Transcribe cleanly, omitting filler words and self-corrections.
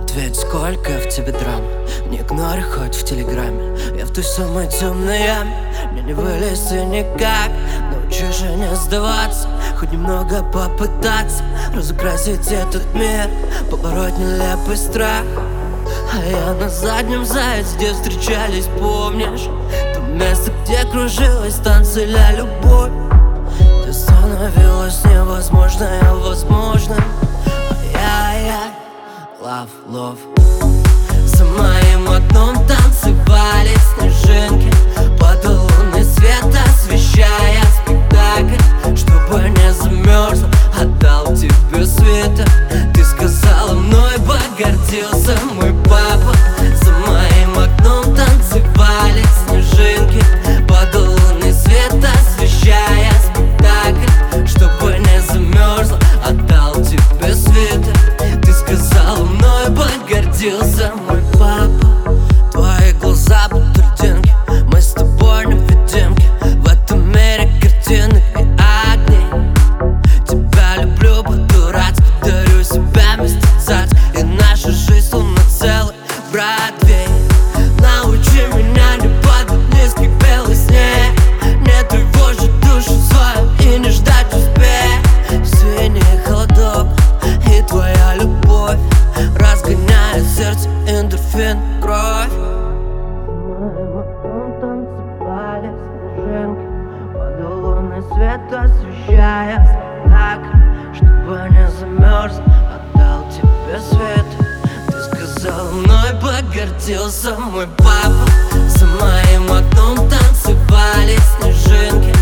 Ответь, сколько в тебе драм. Не игнори хоть в телеграме. Я в той самой темной яме. Мне не вылезти никак. Научи же не сдаваться, хоть немного попытаться разукрасить этот мир, побороть нелепый страх. А я на заднем зайце, где встречались, помнишь? То место, где кружилась танцы ля любовь, где становилось невозможное возможным. Ай-яй-яй, love. За моим окном танцевали снежинки под лунный свет, освещая спектакль. Чтобы не замерзла, отдал тебе света. Ты сказала, мной погордился мой папа. За моим окном танцевали снежинки под лунный свет, освещая спектакль. Чтобы не замерзла, отдал тебе света. Ты сказала, мной погордился мой папа. Твои глаза будто льдинки, мы с тобой невидимки в этом мире картинок и огней. Тебя люблю по-дурацки, дарю себя вместе цать. И наша жизнь словно целый Бродвей. Научи меня не падать в низкий белый снег, не тревожить душу свою и не ждать успех. Синий холодок и твоя любовь разгоняет сердце, эндорфин, кровь. Танцевали снежинки под лунный свет, освещая спектакль. Чтобы не замерз, отдал тебе свет. Ты сказал, мной погордился мой папа. За моим окном танцевали снежинки